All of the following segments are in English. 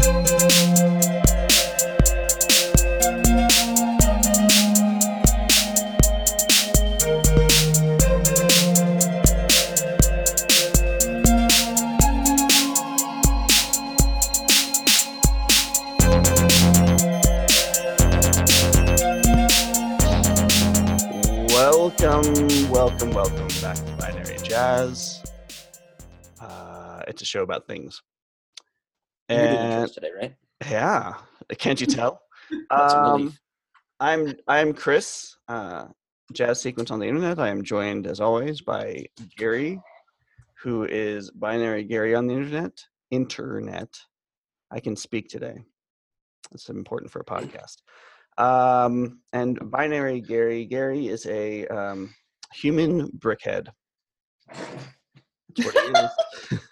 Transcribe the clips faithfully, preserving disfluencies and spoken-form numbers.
Welcome, welcome, welcome back to Binary Jazz. Uh, it's a show about things. You're doing And intros today, right? yeah, can't you tell? That's a um, relief. I'm I'm Chris, uh, Jazz Sequence on the Internet. I am joined, as always, by Gary, who is Binary Gary on the Internet. Internet. I can speak today. It's important for a podcast. Um, and Binary Gary. Gary is a um, human brickhead. That's what he is.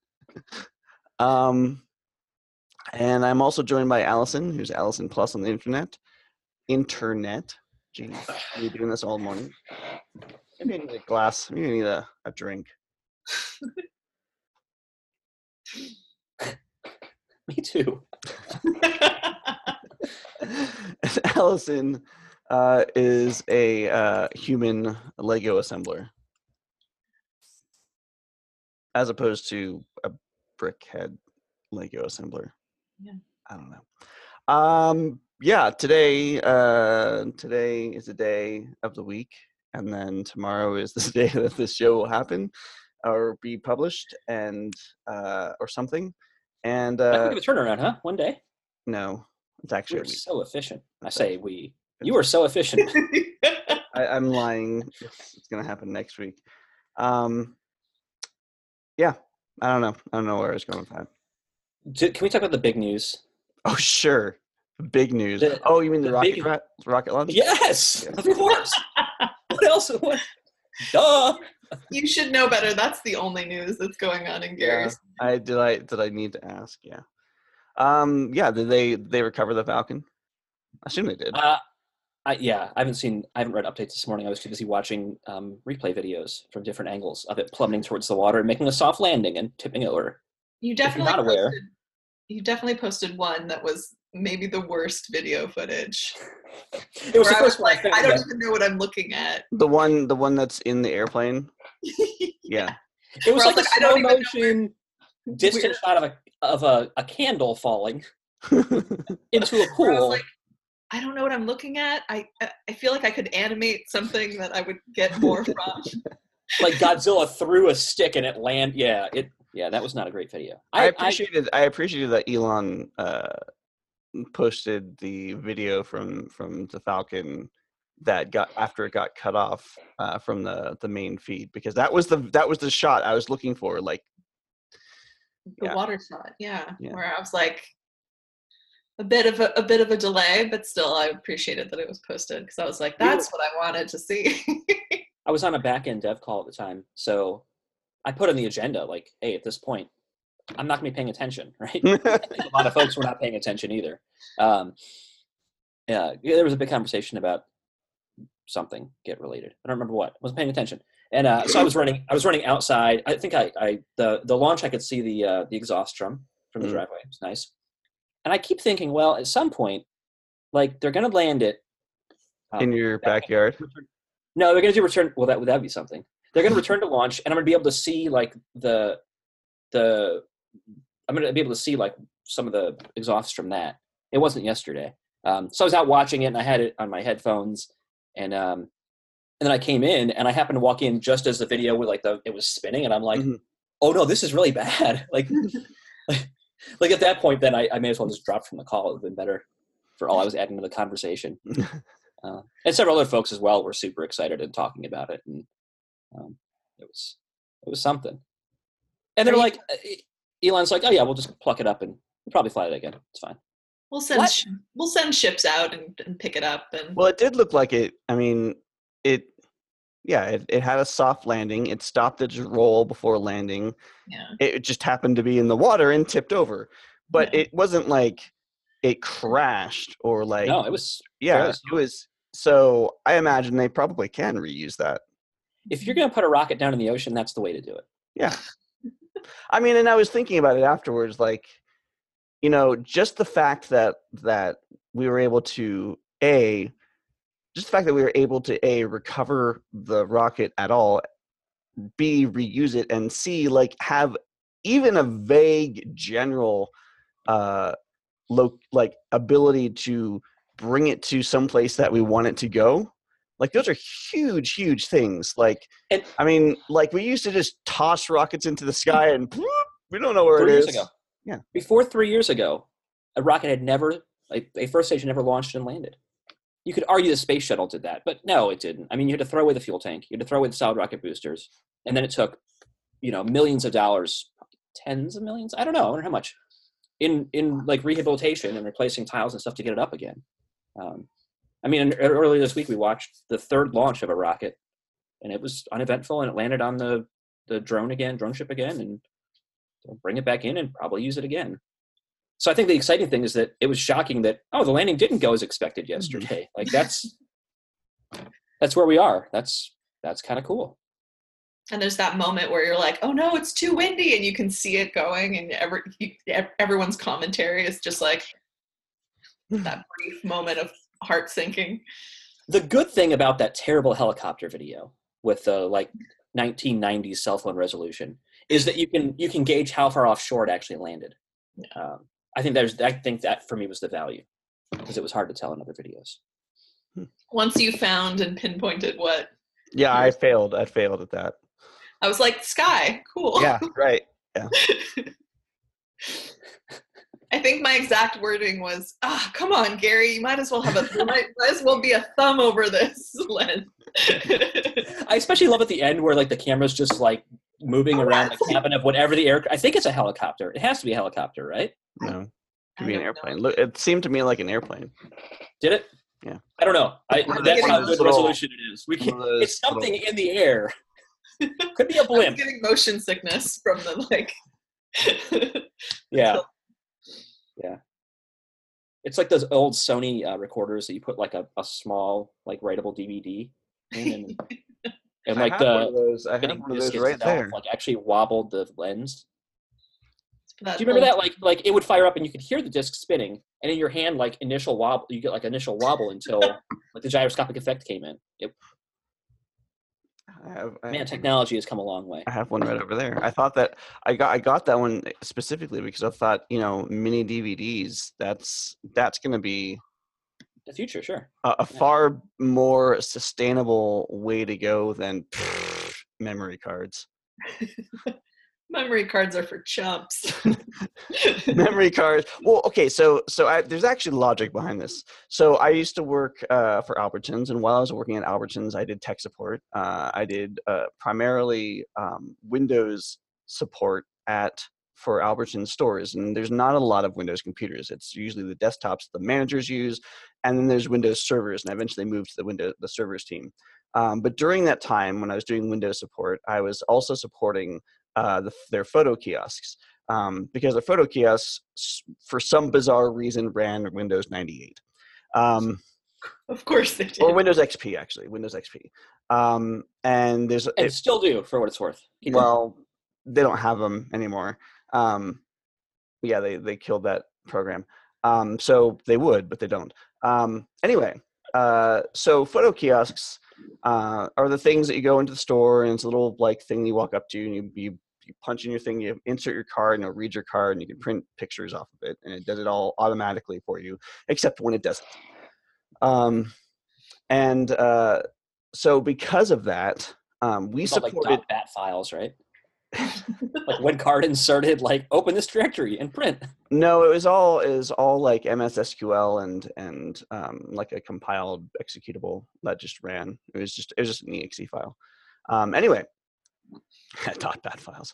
um, and I'm also joined by Allison, who's Allison Plus on the internet. Internet. Jeez, we're doing this all morning. Maybe I need a glass. Maybe I need a, a drink. Me too. And Allison uh, is a uh, human Lego assembler, as opposed to a brickhead Lego assembler. Yeah. I don't know. Um, yeah, today uh, today is the day of the week, and then tomorrow is the day that this show will happen or be published, and uh, or something. And That uh, could be a turnaround, huh? One day. no, it's actually We're a week. so efficient. I say we. You are so efficient. I, I'm lying. It's, it's gonna happen next week. Um, yeah, I don't know. I don't know where I was going with that. Do- Can we talk about the big news? Oh, sure. Big news. The- oh, you mean the, the rocket big- ra- rocket launch? Yes, Yeah. of course. What else? What? Duh. You should know better. That's the only news that's going on in Yeah. Gary's. I did. I did. I need to ask. Yeah. Um. Yeah. Did they they recover the Falcon? I assume they did. Uh, I, yeah, I haven't seen. I haven't read updates this morning. I was too busy watching um, replay videos from different angles of it plummeting towards the water and making a soft landing and tipping over. You definitely not aware. posted, you definitely posted one that was maybe the worst video footage. It was where the I first was one. I like, think I don't that- even know what I'm looking at. the one. The one that's in the airplane. Yeah. It was Where I like was a like, I slow don't even know motion, distant Weird. shot of a of a, a candle falling into a Where I was pool. like, I don't know what I'm looking at. I I feel like I could animate something that I would get more from. Like Godzilla threw a stick and it land. Yeah, it. Yeah, that was not a great video. I, I, appreciated. I, appreciated that Elon uh, posted the video from from the Falcon that got after it got cut off uh, from the the main feed, because that was the that was the shot I was looking for. Like The Yeah. water shot, yeah, Yeah. where I was like, a bit of a, a bit of a delay, but still, I appreciated that it was posted because I was like, We were- that's what I wanted to see. I was on a back end dev call at the time, so I put on the agenda like, hey, at this point, I'm not going to be paying attention, right? I think a lot of folks were not paying attention either. Um, yeah, there was a big conversation about something get related. I don't remember what. I wasn't paying attention, and uh, so I was running. I was running outside. I think I, I the the launch. I could see the uh, the exhaust drum from the Mm. driveway. It was nice, and I keep thinking, well, at some point, like they're going to land it um, in your back- backyard. No, they're going to do return. Well, that would that be something. They're going to return to launch, and I'm going to be able to see like the the. I'm going to be able to see like some of the exhausts from that. It wasn't yesterday, um, so I was out watching it, and I had it on my headphones, and um, and then I came in, and I happened to walk in just as the video with like the it was spinning, and I'm like, Mhm. oh no, this is really bad. like, like, like at that point, then I, I may as well just drop from the call. It would have been better for all I was adding to the conversation. Uh, and several other folks as well were super excited and talking about it, and um, it was it was something. And they're Are you- like, uh, Elon's like, oh yeah, we'll just pluck it up and we'll probably fly it again. It's fine. we'll send What? sh- we'll send ships out and, and pick it up and Well, it did look like it. I mean, it. Yeah, it, it had a soft landing. It stopped its roll before landing. yeah. It just happened to be in the water and tipped over, but Yeah. it wasn't like it crashed or like. No, it was. Yeah, fairly it was. So I imagine they probably can reuse that. If you're gonna put a rocket down in the ocean, that's the way to do it. Yeah. I mean, and I was thinking about it afterwards, like, you know, just the fact that that we were able to a just the fact that we were able to a recover the rocket at all, b reuse it, and c like have even a vague general uh lo- like ability to bring it to some place that we want it to go. Like those are huge, huge things. Like, And I mean, like we used to just toss rockets into the sky and whoop, we don't know where three it years is. ago, Yeah. before three years ago, a rocket had never, like a first station never launched and landed. You could argue the space shuttle did that, but no, it didn't. I mean, you had to throw away the fuel tank, you had to throw away the solid rocket boosters, and then it took, you know, millions of dollars, tens of millions, I don't know, I don't know how much, in in like rehabilitation and replacing tiles and stuff to get it up again. Um, I mean, earlier this week we watched the third launch of a rocket, and it was uneventful, and it landed on the the drone again, drone ship again, and they'll bring it back in and probably use it again. So I think the exciting thing is that it was shocking that, oh, the landing didn't go as expected yesterday. Like that's that's where we are. That's that's kind of cool. And there's that moment where you're like, oh no, it's too windy, and you can see it going, and every you, everyone's commentary is just like that brief moment of heart sinking. The good thing about that terrible helicopter video with the like nineteen nineties cell phone resolution is that you can you can gauge how far offshore it actually landed. Yeah. Um, I think there's I think that for me was the value, because it was hard to tell in other videos. Once you found and pinpointed what. Yeah, I failed. I failed at that. I was like, sky, cool. Yeah, right. Yeah. I think my exact wording was, ah, come on, Gary, you might as well have a, there might, might as well be a thumb over this lens. I especially love at the end where like the camera's just like moving Oh, around the that's- cabin of whatever the air. I think it's a helicopter. It has to be a helicopter, right? No, it could I be an don't airplane. know. Look, it seemed to me like an airplane. Did it? Yeah. I don't know. I, I'm that's getting how those good little- resolution it is. We can. One of those It's something little- in the air. Could be a I was blimp. getting motion sickness from the like. Yeah. Yeah. It's like those old Sony uh, recorders that you put like a, a small like writable D V D in, and, and I like have one the of those. I have spinning one of disc those right itself, there. like actually wobbled the lens. That Do you remember old- that? Like, like it would fire up and you could hear the disc spinning, and in your hand, like initial wobble, you get like initial wobble until like the gyroscopic effect came in. It, I have, I man, have, technology has come a long way. I have one right over there. I thought that I got I got that one specifically because I thought, you know, mini D V Ds. That's that's going to be The future, sure. a, a far more sustainable way to go than memory cards. Memory cards are for chumps. Memory cards. Well, okay, so so I, there's actually logic behind this. So I used to work uh, for Albertsons, and while I was working at Albertsons, I did tech support. Uh, I did uh, primarily um, Windows support at for Albertsons stores, and there's not a lot of Windows computers. It's usually the desktops the managers use, and then there's Windows servers, and I eventually moved to the Windows the servers team. Um, but during that time, when I was doing Windows support, I was also supporting uh, the, their photo kiosks. Um, because the photo kiosks, for some bizarre reason, ran Windows ninety-eight. Um, Of course they did. or Windows X P, actually, Windows X P. Um, and there's, And it, still do, for what it's worth. Keep well, they don't have them anymore. Um, yeah, they, they killed that program. Um, so they would, but they don't. Um, anyway, uh, so photo kiosks uh, are the things that you go into the store, and it's a little like thing you walk up to, and you, you you punch in your thing, you insert your card, and it'll read your card, and you can print pictures off of it, and it does it all automatically for you, except when it doesn't. Um, and uh, so because of that, um, we It's called, supported. like .bat files, right? Like when card inserted, like open this directory and print. No, it was all it was all like M S S Q L and and um, like a compiled executable that just ran. It was just it was just an E X E file. Um, anyway, dot bat files.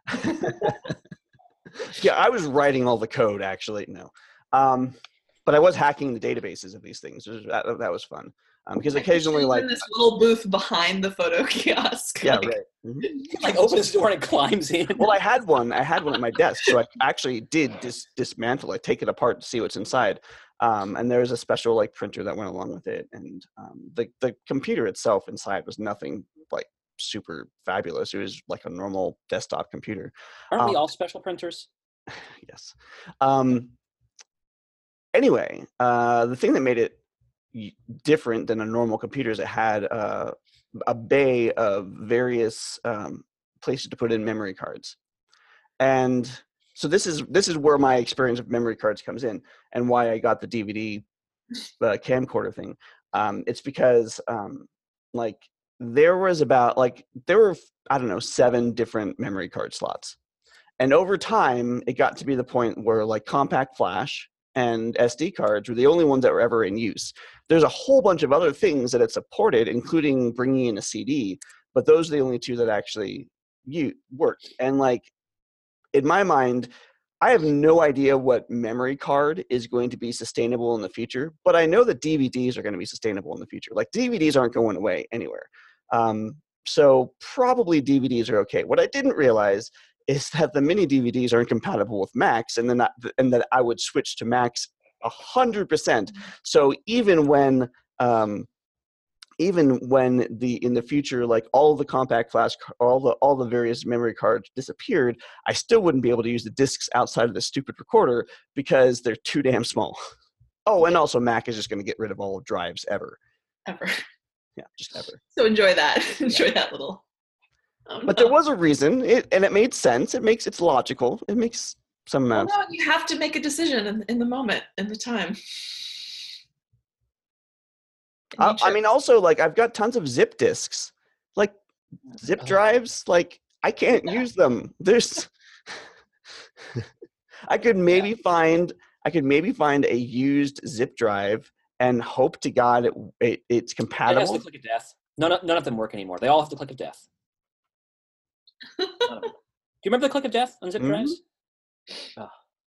Yeah, I was writing all the code actually. No, um, but I was hacking the databases of these things. It was, that, that was fun um, because I picture occasionally, you like, in this little booth behind the photo kiosk. yeah, like, right. Mhm. Like opens the door and it climbs in. Well, I had one. I had one at my desk, so I actually did dis- dismantle it, take it apart to see what's inside. Um, and there was a special like printer that went along with it, and um, the the computer itself inside was nothing like super fabulous. It was like a normal desktop computer. Aren't we um, all special printers? Yes. Um, anyway, uh, the thing that made it y- different than a normal computer is it had uh, a bay of various um, places to put in memory cards. And so this is this is where my experience of memory cards comes in, and why I got the D V D uh, camcorder thing. Um, it's because um, like there was about like there were I don't know seven different memory card slots, and over time it got to be the point where like compact flash and S D cards were the only ones that were ever in use. There's a whole bunch of other things that it supported, including bringing in a C D, but those are the only two that actually you worked. And like in my mind, I have no idea what memory card is going to be sustainable in the future, but I know that D V Ds are going to be sustainable in the future. Like D V Ds aren't going away anywhere. Um, so probably D V Ds are okay. What I didn't realize is that the mini D V Ds aren't compatible with Macs, and then that, and that I would switch to Macs a hundred percent. So even when um, even when the in the future, like all the compact flash, all the all the various memory cards disappeared, I still wouldn't be able to use the discs outside of the stupid recorder because they're too damn small. Oh, and also Mac is just going to get rid of all drives ever. Ever. Yeah, just ever. So enjoy that. enjoy yeah. that little. Oh, but no. there was a reason, it, and it made sense. It makes it's logical. It makes some amount. Well, no, you have to make a decision in, in the moment, in the time. I, I mean, also, like, I've got tons of zip disks, like zip drives. Like, I can't yeah. use them. There's, I could maybe yeah. find, I could maybe find a used zip drive and hope to God it, it it's compatible. It has the click of death. None of, none of them work anymore. They all have the click of death. Do you remember the click of death on zip mm-hmm. drives? Oh.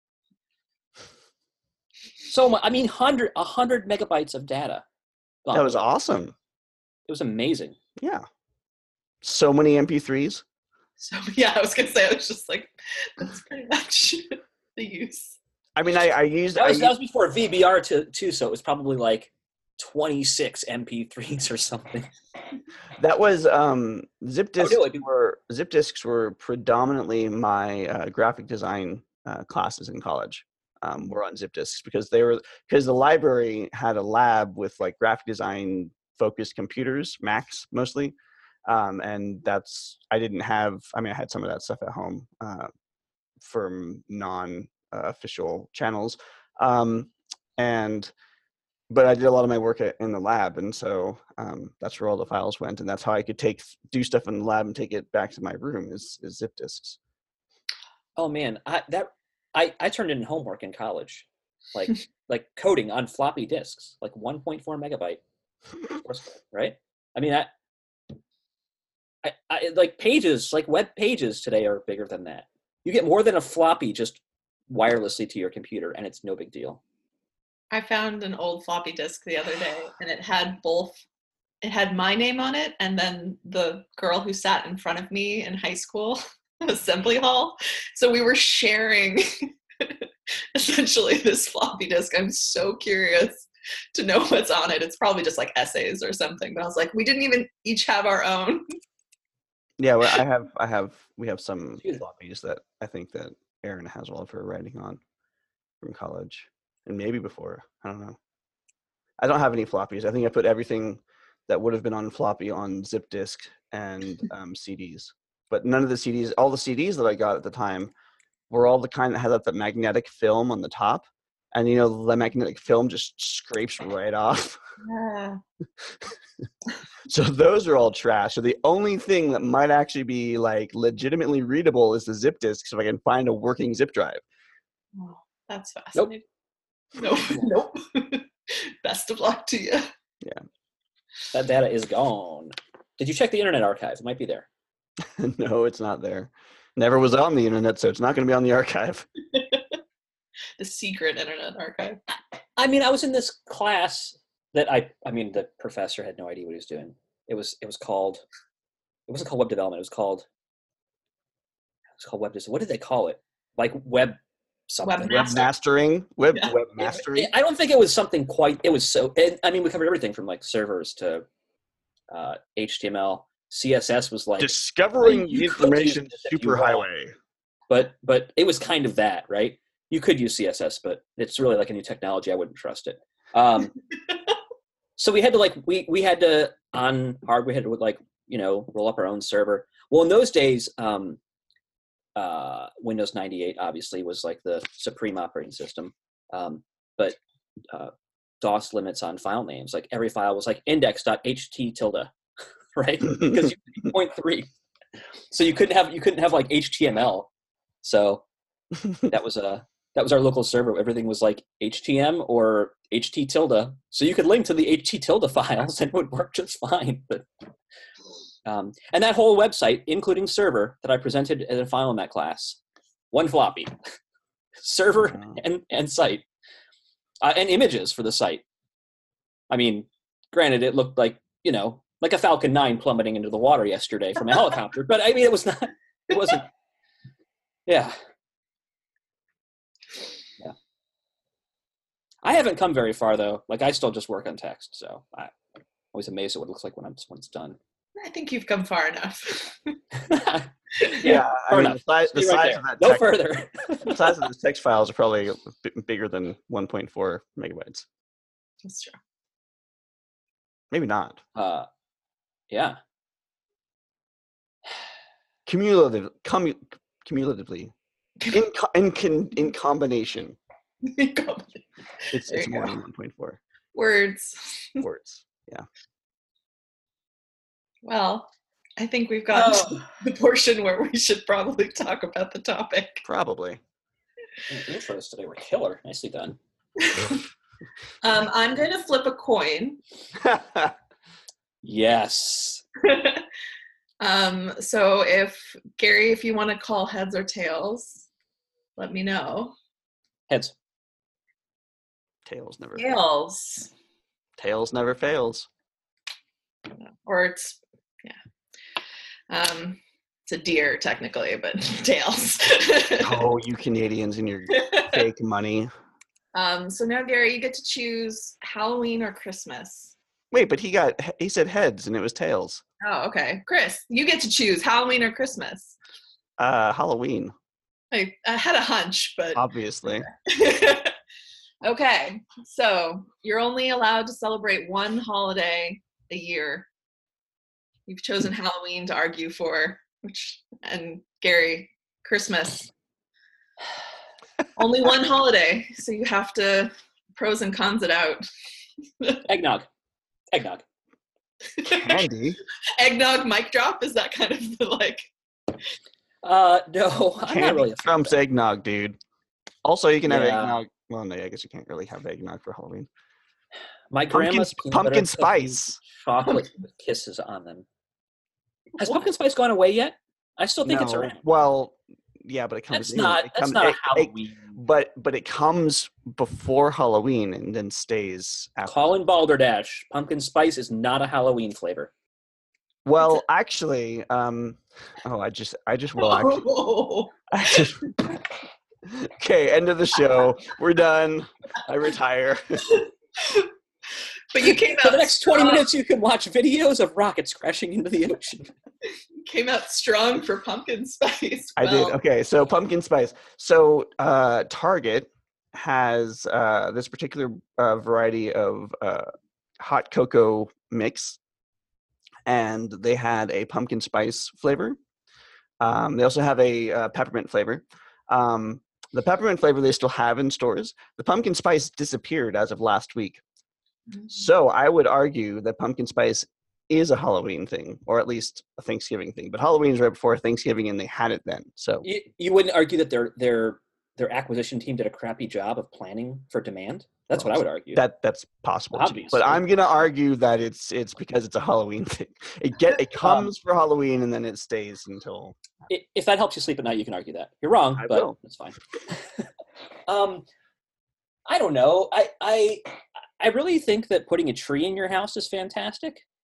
So much. I mean, hundred, a hundred megabytes of data. Gone. That was awesome. It was amazing. Yeah. So many M P threes. So yeah, I was gonna say I was just like, that's pretty much the use. I mean, I, I used that was, I that was before V B R too, too, so it was probably like twenty-six M P threes or something. That was um, zip disks oh, no, were zip disks were predominantly my uh, graphic design uh, classes in college. Um, were on zip disks because they were because the library had a lab with like graphic design focused computers, Macs mostly, um, and that's I didn't have. I mean, I had some of that stuff at home uh, from non uh, official channels, um, and but I did a lot of my work at, in the lab, and so um, that's where all the files went, and that's how I could take do stuff in the lab and take it back to my room is, is zip disks. Oh man, I, that. I, I turned in homework in college, like like coding on floppy disks, like one point four megabyte, right? I mean, I, I, I like pages, like web pages today are bigger than that. You get more than a floppy just wirelessly to your computer, and it's no big deal. I found an old floppy disk the other day, and it had both. It had my name on it, and then the girl who sat in front of me in high school. Assembly hall. So we were sharing essentially this floppy disk. I'm so curious to know what's on it. It's probably just like essays or something. But I was like, we didn't even each have our own. Yeah, well, I have, I have, we have some floppies that I think that Erin has all of her writing on from college, and maybe before. I don't know. I don't have any floppies. I think I put everything that would have been on floppy on zip disk and um, C Ds. But none of the C Ds, all the C Ds that I got at the time were all the kind that had that the magnetic film on the top. And, you know, the magnetic film just scrapes right off. Yeah. So those are all trash. So the only thing that might actually be, like, legitimately readable is the zip disk, so I can find a working zip drive. Oh, that's fascinating. Nope. Nope. Nope. Best of luck to you. Yeah. That data is gone. Did you check the Internet Archive? It might be there. No, it's not there. Never was on the internet, so it's not going to be on the archive. The secret Internet Archive. I mean, I was in this class that I, I mean, the professor had no idea what he was doing. It was, it was called, it wasn't called web development. It was called, it was called web design. What did they call it? Like web something. Web mastering. Web, yeah. web mastering. I don't think it was something quite, it was so, it, I mean, we covered everything from like servers to uh, H T M L. C S S was like discovering the information superhighway. But but it was kind of that, right? You could use C S S, but it's really like a new technology. I wouldn't trust it. Um, so we had to like we we had to on hard. We had to like you know roll up our own server. Well, in those days, um, uh, Windows ninety-eight obviously was like the supreme operating system, um, but uh, DOS limits on file names. Like every file was like index.ht tilde, right? Because you point three, so you couldn't have you couldn't have like H T M L. So that was a that was our local server. Everything was like H T M or H T tilde, so you could link to the H T tilde files and it would work just fine. But um, and that whole website, including server, that I presented at a final Met class, one floppy, server Wow. and and site. Uh, and images for the site. I mean, granted, it looked like, you know, like a Falcon nine plummeting into the water yesterday from a helicopter, but I mean, it was not, it wasn't, yeah. Yeah. I haven't come very far, though. Like, I still just work on text, so I'm always amazed at what it looks like when, I'm, when it's done. I think you've come far enough. yeah, Yeah, I far mean, enough. the size, the Stay right size there. of that No text, further. the size of those text files are probably a bit bigger than one point four megabytes. That's true. Maybe not. uh, yeah. Cumulative, commu, cumulatively, in co- in con, in combination, it's There it's you more go. than one point four Words. words. Well, I think we've got Oh. to the portion where we should probably talk about the topic. Probably. The intros today were killer. Nicely done. um, I'm going to flip a coin. Yes. um, so if, Gary, if you want to call heads or tails, let me know. Heads. Tails never. Tails. Tails never fails. Or it's, yeah. Um, it's a deer, technically, but tails. Oh, you Canadians and your fake money. Um, so now, Gary, you get to choose Halloween or Christmas. Wait, but he got he said heads and it was tails. Oh, okay. Chris, you get to choose Halloween or Christmas. Uh, Halloween, I, I had a hunch, but obviously. okay. So you're only allowed to celebrate one holiday a year. You've chosen Halloween to argue for, which and Gary, Christmas. Only one holiday, so you have to pros and cons it out. Eggnog. Eggnog. Candy. Eggnog mic drop, is that kind of the, like? Uh, no, I'm Candy not really a fan of trumps that. eggnog, dude. Also, you can have Yeah. eggnog. Well, no, I guess you can't really have eggnog for Halloween. My Pumpkin, grandma's peanut pumpkin butter cookies, spice. chocolate with kisses on them. Has pumpkin spice gone away yet? I still think it's No, around. Well, yeah, but it comes. That's in- not. it That's comes- not it- a it- Halloween. but but it comes before Halloween and then stays after. Colin Balderdash. Pumpkin spice is not a Halloween flavor. Well, actually, um, oh, I just I just will actually. Oh. I just, okay, end of the show. We're done. I retire. But you came out For the next twenty strong, minutes, you can watch videos of rockets crashing into the ocean. came out strong for pumpkin spice. I did. Well, Okay, so pumpkin spice. So uh, Target has uh, this particular uh, variety of uh, hot cocoa mix, and they had a pumpkin spice flavor. Um, they also have a uh, peppermint flavor. Um, the peppermint flavor they still have in stores. The pumpkin spice disappeared as of last week. So I would argue that pumpkin spice is a Halloween thing, or at least a Thanksgiving thing. But Halloween is right before Thanksgiving, and they had it then. So You, you wouldn't argue that their their their acquisition team did a crappy job of planning for demand? That's what I would argue. that that's possible. too. Obviously. But I'm gonna argue that it's it's because it's a Halloween thing. It get it comes for Halloween and then it stays until. I- if that helps you sleep at night, you can argue that. You're wrong, I but will. that's fine. um, I don't know. I I I really think that putting a tree in your house is fantastic.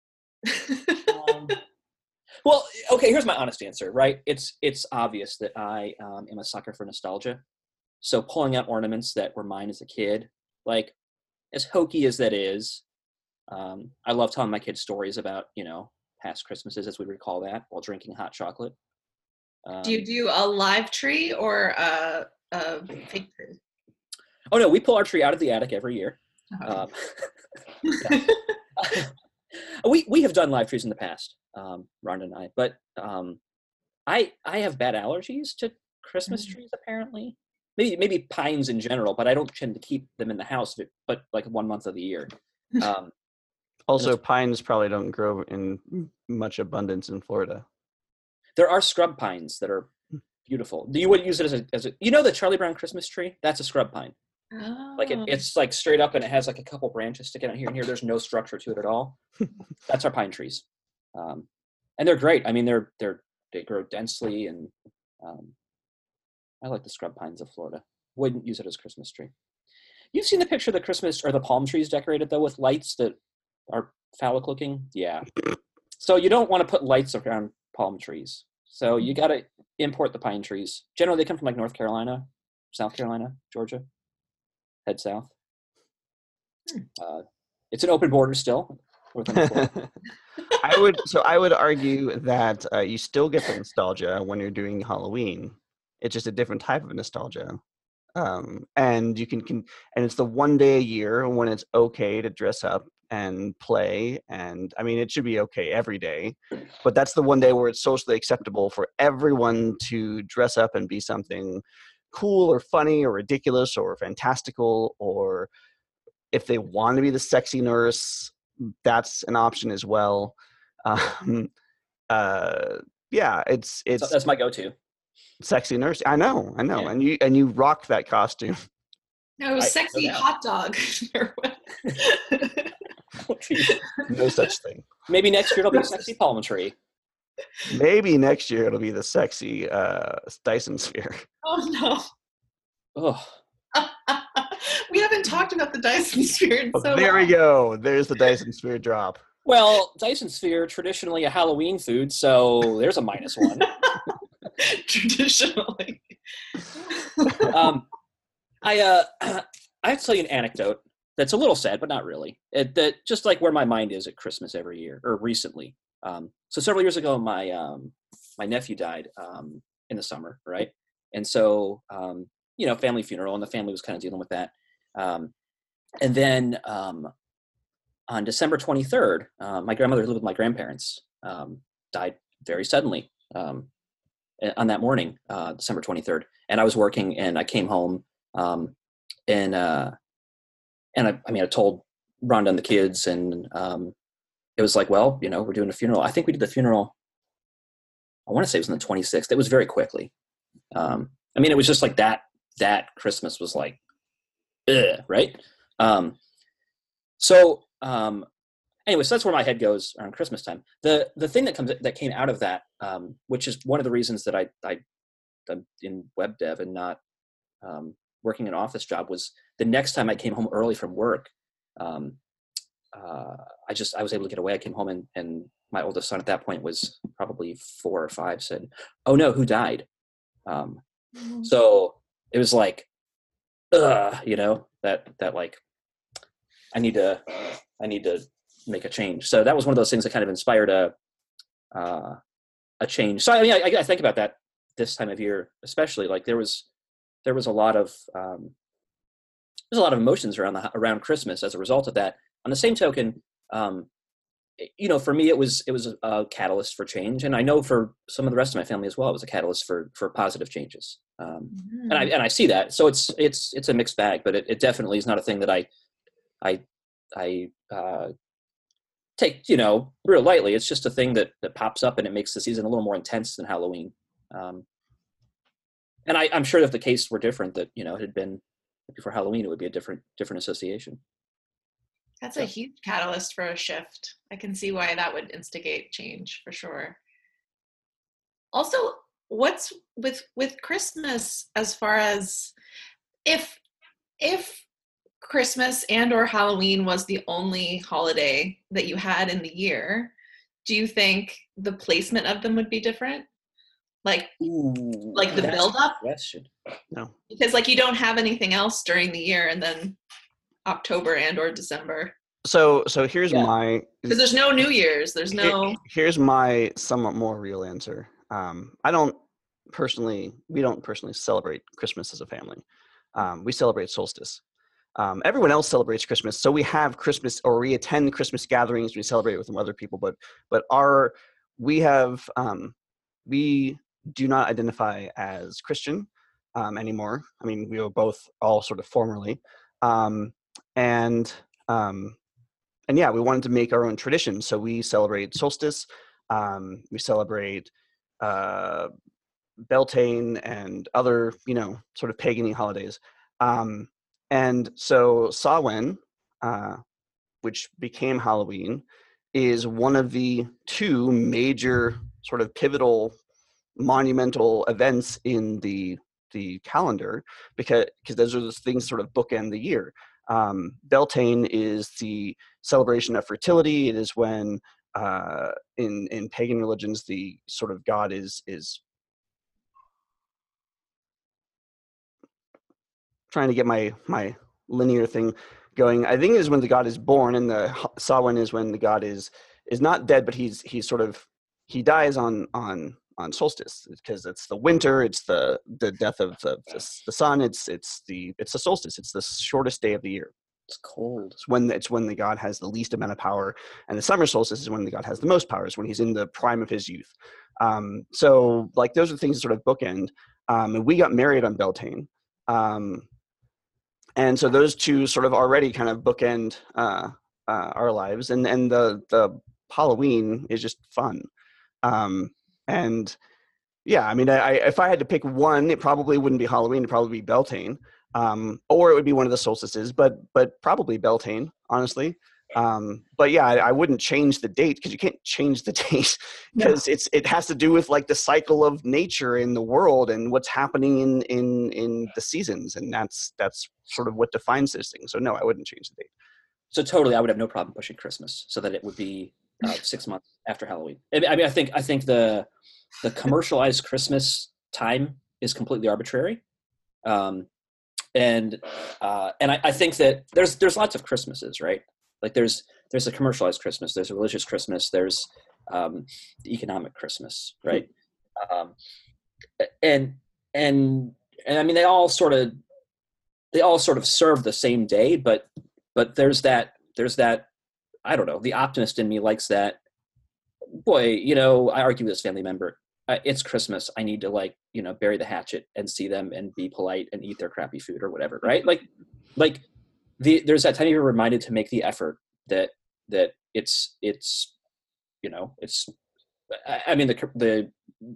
Um, well, okay. Here's my honest answer. Right? It's it's obvious that I um, am a sucker for nostalgia. So pulling out ornaments that were mine as a kid, like as hokey as that is, um, I love telling my kids stories about you know past Christmases, as we recall that, while drinking hot chocolate. Um, do you do a live tree or a a fake tree? Oh no, we pull our tree out of the attic every year. Oh. Um, we we have done live trees in the past, um, Rhonda and I, but um, I I have bad allergies to Christmas Mm. trees. Apparently, maybe maybe pines in general, but I don't tend to keep them in the house, but like one month of the year. Um, Also, pines probably don't grow in much abundance in Florida. there are scrub pines that are beautiful. You wouldn't use it as a as a you know the Charlie Brown Christmas tree? That's a scrub pine. Oh. Like it, it's like straight up and it has like a couple branches sticking out here and here. There's no structure to it at all. That's our pine trees, um, and they're great. I mean, they're they're they grow densely, and um, I like the scrub pines of Florida. Wouldn't use it as a Christmas tree. You've seen the picture of the Christmas or the palm trees decorated though with lights that are phallic looking. Yeah. So you don't want to put lights around palm trees. So you got to import the pine trees. Generally, they come from like North Carolina, South Carolina, Georgia. Head south. Uh, it's an open border still. I would so I would argue that uh, you still get the nostalgia when you're doing Halloween. It's just a different type of nostalgia, um, and you can, can and it's the one day a year when it's okay to dress up and play. And I mean, it should be okay every day, but that's the one day where it's socially acceptable for everyone to dress up and be something cool or funny or ridiculous or fantastical, or if they want to be the sexy nurse, that's an option as well. Um, uh, yeah, it's it's so that's my go-to. Sexy nurse. I know, I know, Yeah. and you and you rock that costume. No, it was I- sexy no doubt. hot dog. Oh, geez. No such thing. Maybe next year it'll be a sexy palm tree. Maybe next year it'll be the sexy uh, Dyson sphere. Oh Oh, no. We haven't talked about the Dyson sphere in Oh, so there long. we go. There's the Dyson sphere drop. well, Dyson sphere traditionally a Halloween food, so there's a minus one. Traditionally. Um, I uh, I have to tell you an anecdote that's a little sad, but not really. It, that just like where my mind is at Christmas every year, or recently. Um, so several years ago, my um, my nephew died um, in the summer, right? And so um, you know, family funeral, and the family was kind of dealing with that. Um, and then um, on December twenty-third, uh, my grandmother who lived with my grandparents um, died very suddenly um, on that morning, uh, December twenty-third. And I was working, and I came home, um, and uh, and I, I mean, I told Rhonda and the kids, and um, it was like, well, you know, we're doing a funeral. I think we did the funeral, I want to say it was on the twenty-sixth. It was very quickly. Um, I mean, it was just like that, that Christmas was like, ugh, right? Um, so um, anyway, so that's where my head goes around Christmas time. The the thing that comes that came out of that, um, which is one of the reasons that I, I I'm in web dev and not um, working an office job, was the next time I came home early from work. Um, uh, I just I was able to get away. I came home, and and my oldest son at that point was probably four or five. Said, "Oh no, who died?" Um, so it was like, ugh, you know, that that like I need to I need to make a change. So that was one of those things that kind of inspired a uh, a change. So I mean, I, I think about that this time of year, especially. Like there was there was a lot of um, there's a lot of emotions around the around Christmas as a result of that. On the same token, um, you know, for me, it was it was a, a catalyst for change, and I know for some of the rest of my family as well, it was a catalyst for for positive changes. Um, Mm-hmm. and I and I see that. So it's it's it's a mixed bag, but it, it definitely is not a thing that I I I uh, take, you know, real lightly. It's just a thing that that pops up, and it makes the season a little more intense than Halloween. Um, and I, I'm sure if the case were different, that, you know, it had been before Halloween, it would be a different different association. That's a huge catalyst for a shift. I can see why that would instigate change for sure. Also, what's with with Christmas, as far as if if Christmas and or Halloween was the only holiday that you had in the year, do you think the placement of them would be different? Like Ooh, like the that's build up? a question. No. Because like you don't have anything else during the year, and then October and or December. So so here's Yeah. my Because there's no New Year's. There's no Here's my somewhat more real answer. Um, I don't personally, we don't personally celebrate Christmas as a family. Um, we celebrate solstice. Um, everyone else celebrates Christmas, so we have Christmas, or we attend Christmas gatherings. We celebrate with some other people, but but our we have um, we do not identify as Christian um, anymore. I mean, we were both all sort of formerly, um, and um, and yeah, we wanted to make our own tradition. So we celebrate solstice. Um, we celebrate uh, Beltane and other, you know, sort of pagan holidays. Um, and so Samhain, uh, which became Halloween, is one of the two major sort of pivotal monumental events in the the calendar, because because those are the things sort of bookend the year. Um, Beltane is the celebration of fertility. It is when uh, in in pagan religions the sort of god is is trying to get my my linear thing going. I think it is when the god is born, and the Samhain is when the god is is not dead, but he's he's sort of he dies on on on solstice, because it's the winter, it's the the death of the, the the sun, it's it's the it's the solstice, it's the shortest day of the year. It's cold. It's when it's when the god has the least amount of power, and the summer solstice is when the god has the most power, is when he's in the prime of his youth. Um, so like those are things that sort of bookend. Um, and we got married on Beltane. Um, and so those two sort of already kind of bookend uh, uh, our lives, and and the the Halloween is just fun. Um, and yeah, I mean, I, if I had to pick one, it probably wouldn't be Halloween. It'd probably be Beltane, um, or it would be one of the solstices, but but probably Beltane, honestly. Um, but yeah, I, I wouldn't change the date, because you can't change the date, because no. it's it has to do with like the cycle of nature in the world and what's happening in in in the seasons, and that's that's sort of what defines those things. So no, I wouldn't change the date. So totally, I would have no problem pushing Christmas so that it would be uh, six months after Halloween. I mean, I think I think the the commercialized Christmas time is completely arbitrary, um, and uh, and I, I think that there's there's lots of Christmases, right? Like there's there's a commercialized Christmas, there's a religious Christmas, there's um, the economic Christmas, right? Um, and and and I mean, they all sort of they all sort of serve the same day, but but there's that there's that I don't know. The optimist in me likes that. Boy, you know, I argue with this family member. Uh, it's Christmas. I need to like, you know, bury the hatchet and see them and be polite and eat their crappy food or whatever, right? Like, like the there's that time you're reminded to make the effort that that it's it's, you know, it's. I, I mean the the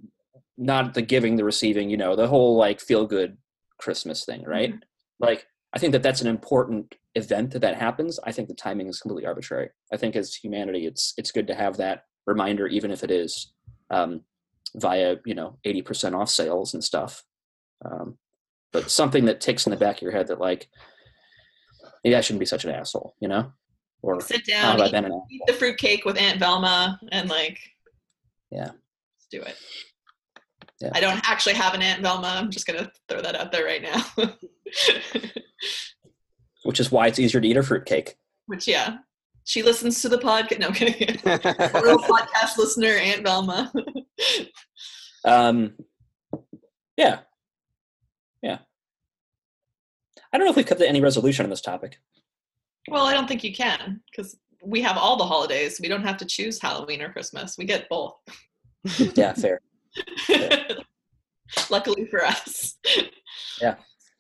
not the giving, the receiving, you know, the whole like feel good Christmas thing, right? Mm-hmm. Like, I think that that's an important event that that happens. I think the timing is completely arbitrary. I think as humanity, it's it's good to have that reminder, even if it is um, via, you know, eighty percent off sales and stuff. Um, but something that ticks in the back of your head that like, maybe I shouldn't be such an asshole, you know? Or sit down, eat, eat the fruitcake with Aunt Velma, and like, yeah, let's do it. Yeah. I don't actually have an Aunt Velma. I'm just going to throw that out there right now. Which is why it's easier to eat a fruitcake. Which, yeah. She listens to the podcast. No, I'm kidding. A real podcast listener, Aunt Velma. um, yeah. Yeah. I don't know if we've come to any resolution on this topic. Well, I don't think you can, because we have all the holidays. We don't have to choose Halloween or Christmas. We get both. Yeah, fair. fair. Luckily for us. Yeah.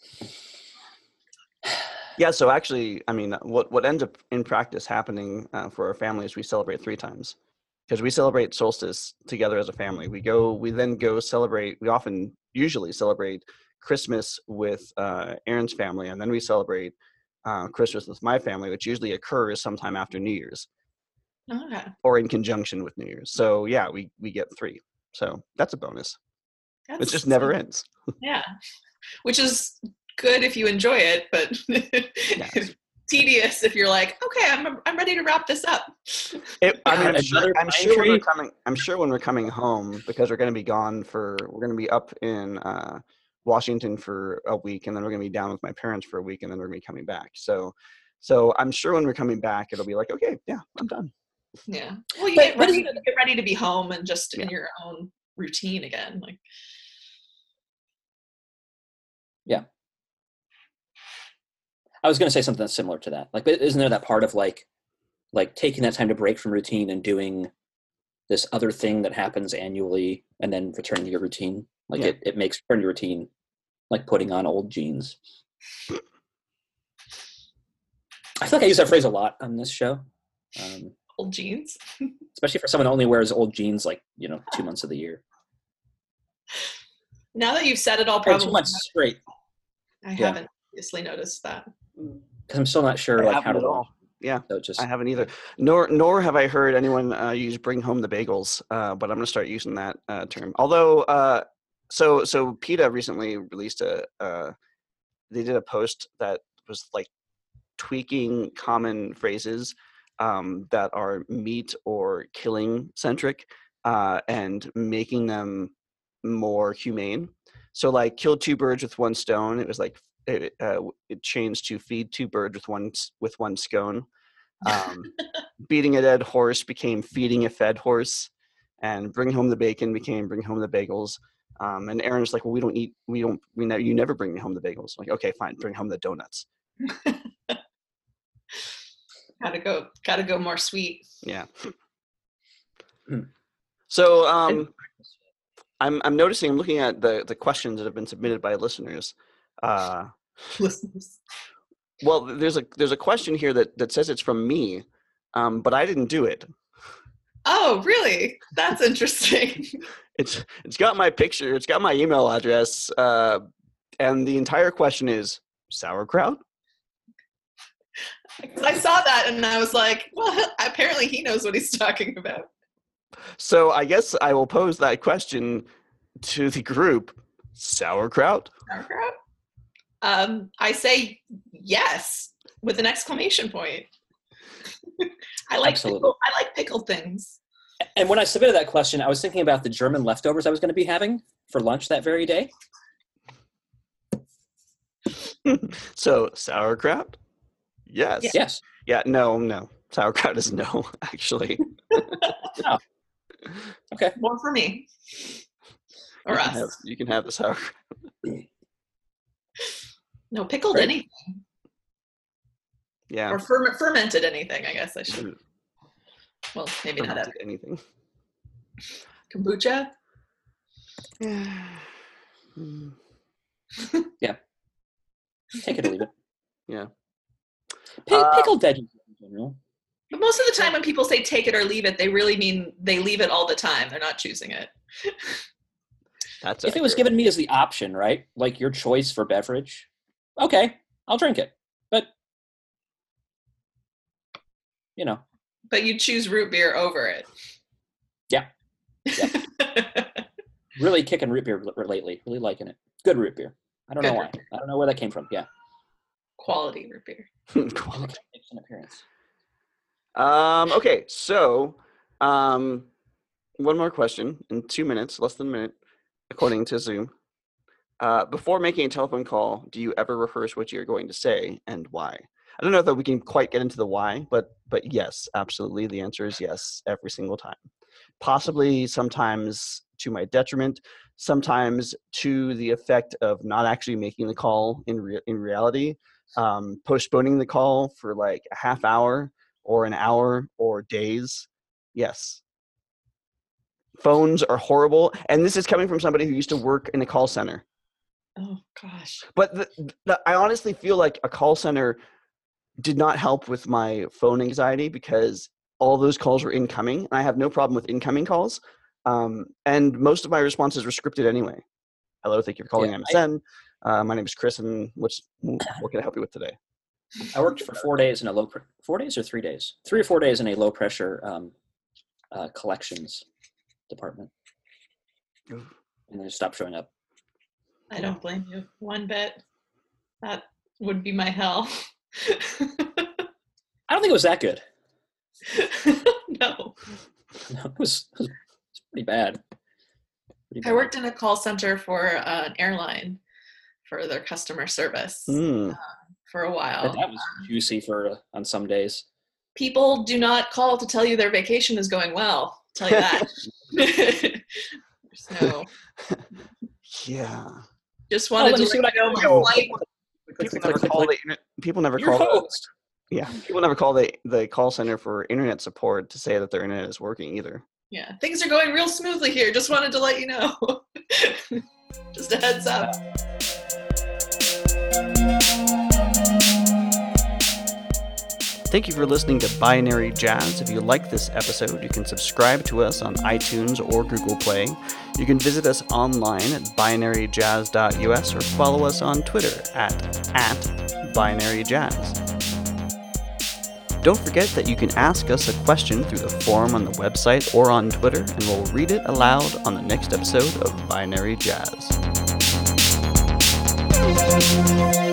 Yeah, so actually, I mean, what, what ends up in practice happening uh, for our family is we celebrate three times, because we celebrate solstice together as a family. We go, we then go celebrate, we often, usually celebrate Christmas with uh, Aaron's family, and then we celebrate uh, Christmas with my family, which usually occurs sometime after New Year's. Okay. Or in conjunction with New Year's. So yeah, we, we get three. So that's a bonus. It just never ends. Yeah, which is good if you enjoy it, but yes. Tedious if you're like, okay, I'm I'm ready to wrap this up. It, I mean, I'm sure, I'm sure when we're coming. I'm sure when we're coming home, because we're going to be gone for. We're going to be up in uh, Washington for a week, and then we're going to be down with my parents for a week, and then we're going to be coming back. So, so I'm sure when we're coming back, it'll be like, okay, yeah, I'm done. Yeah. Well, you but, get ready. You get ready to be home and just yeah. in your own routine again, like. I was going to say something that's similar to that. Like, but isn't there that part of like, like taking that time to break from routine and doing this other thing that happens annually and then returning to your routine? Like Yeah. it, it makes returning to routine like putting on old jeans. I feel like I use that phrase a lot on this show. Um, Old jeans. especially for someone who only wears old jeans like, you know, two months of the year. Now that you've said it all, Or probably two months straight. I yeah. haven't obviously noticed that. Because I'm still not sure I like haven't how to at all. launch. Yeah, So it just I haven't either. Nor nor have I heard anyone uh, use "bring home the bagels," uh, but I'm going to start using that uh, term. Although, uh, so so PETA recently released a. Uh, they did a post that was like tweaking common phrases um, that are meat or killing centric uh, and making them more humane. So like kill two birds with one stone. It was like it, uh, it changed to feed two birds with one with one scone. Um, beating a dead horse became feeding a fed horse, and bring home the bacon became bring home the bagels. Um, and Aaron's like, well, we don't eat, we don't, we never, you never bring me home the bagels. I'm like, okay, fine, bring home the donuts. Gotta go. Gotta go more sweet. Yeah. Hmm. So um, I'm I'm noticing, I'm looking at the the questions that have been submitted by listeners. Uh, Listeners. well, there's a there's a question here that that says it's from me, um, but I didn't do it. Oh, really? That's interesting. It's it's got my picture, it's got my email address, uh, and the entire question is sauerkraut. I saw that and I was like, well, apparently he knows what he's talking about. So I guess I will pose that question to the group: sauerkraut. Sauerkraut? Um, I say yes with an exclamation point. I like Absolutely. pickle, I like pickled things. And when I submitted that question, I was thinking about the German leftovers I was going to be having for lunch that very day. So sauerkraut? Yes. Yeah. Yes. Yeah. No. No. Sauerkraut is no. Actually. Oh. Okay. More for me. Or you us. Can have, you can have the sauerkraut. No, pickled Right. anything. Yeah. Or ferment, fermented anything, I guess I should. Well, maybe not Fermented that. anything. Kombucha? Hmm. Take it or leave it. Yeah. Pick, Uh, pickled veggies in general. But most of the time when people say take it or leave it, they really mean they leave it all the time. They're not choosing it. That's If it was accurate. given me as the option, right? Like your choice for beverage, okay, I'll drink it. But, you know, But you choose root beer over it. Yeah. really kicking root beer l- lately. Really liking it. Good root beer. I don't Good know why. root beer. I don't know where that came from. Yeah. Quality root beer. And it makes an appearance. Um, okay, so um, one more question in two minutes, less than a minute, according to Zoom. Uh, before making a telephone call, do you ever rehearse what you're going to say and why? I don't know that we can quite get into the why, but but yes, absolutely. The answer is yes, every single time. Possibly sometimes to my detriment, sometimes to the effect of not actually making the call in re- in reality, um, postponing the call for like a half hour or an hour or days. Yes. Phones are horrible. And this is coming from somebody who used to work in a call center. Oh, gosh. But the, the, I honestly feel like a call center did not help with my phone anxiety because all those calls were incoming. And I have no problem with incoming calls. Um, and most of my responses were scripted anyway. Hello, thank you for calling Yeah, M S N. Uh, my name is Chris, and what's what can I help you with today? I worked for four days in a low, pre- four days or three days? Three or four days in a low pressure um, uh, collections department. And then just stopped showing up. I don't blame you one bit. That would be my hell. I don't think it was that good. No. No, it was, it was, it was pretty bad. Pretty I bad. worked in a call center for uh, an airline for their customer service Hmm. for a I while. bet that was juicy for uh, on some days. People do not call to tell you their vacation is going well. I'll tell you that. There's no. Yeah. Just Oh, wanted let to me see let what I you know can my do. flight. Click, people click, never click, call click. the inter- people never Your call the, host. yeah people never call the the call center for internet support to say that their internet is working either. Yeah, things are going real smoothly here. Just wanted to let you know. Just a heads up. Thank you for listening to Binary Jazz. If you like this episode, you can subscribe to us on iTunes or Google Play. You can visit us online at binary jazz dot u s or follow us on Twitter at, at binary jazz. Don't forget that you can ask us a question through the forum on the website or on Twitter, and we'll read it aloud on the next episode of Binary Jazz.